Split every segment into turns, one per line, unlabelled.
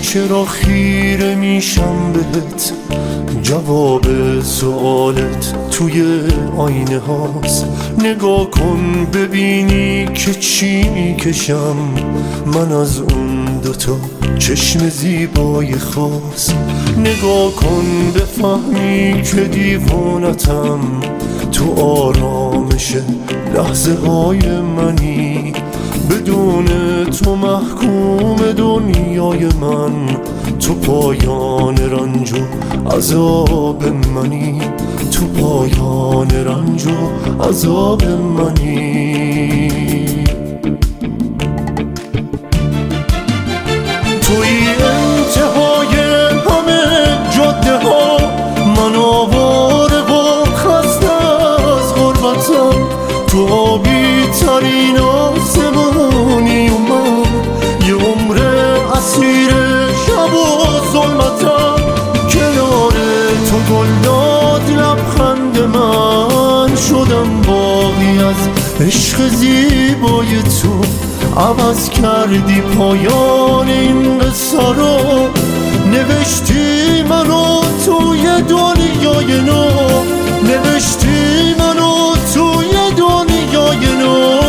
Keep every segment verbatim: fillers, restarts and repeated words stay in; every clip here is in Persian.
چرا خیره میشم بهت؟ جواب سوالت توی آینه هاست. نگاه کن ببینی که چی میکشم من از اون دوتا چشم زیبای خاص. نگاه کن بفهمی که دیوانتم، تو آرامش لحظه های منی. بدون تو محکوم دنیای من، تو پایان رنج و عذاب منی. تو پایان رنج و عذاب منی. توی انتهای همه جاده ها، من آواره و خسته از غربتم. تو آبی ترین آسمونی و من یه عمر اسیر شب و ظلمتم. کنار تو گل داد لبخند من، شدم باقی از عشق زیبای تو. عوض کردی پایان این قصه رو، نوشتی منو توی دنیای نو. نوشتی منو توی دنیای نو.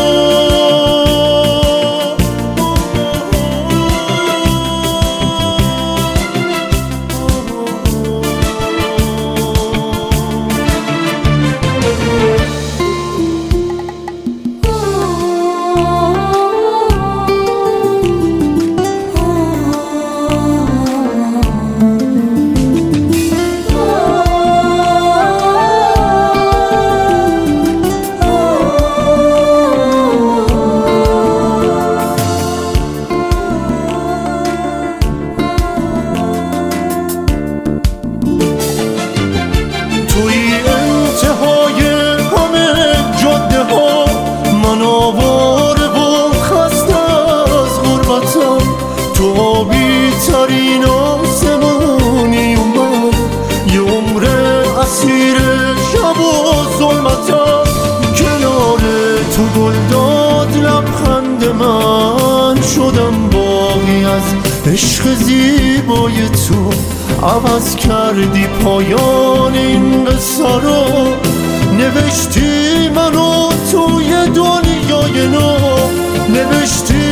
تو آبی ترین آسمونی و من یه عمر اسیر شب و ظلمتم. کنار تو گل داد لبخند من، شدم باقی از عشق زیبای تو. عوض کردی پایان این قصه رو، نوشتی منو توی دنیای نو. نوشتی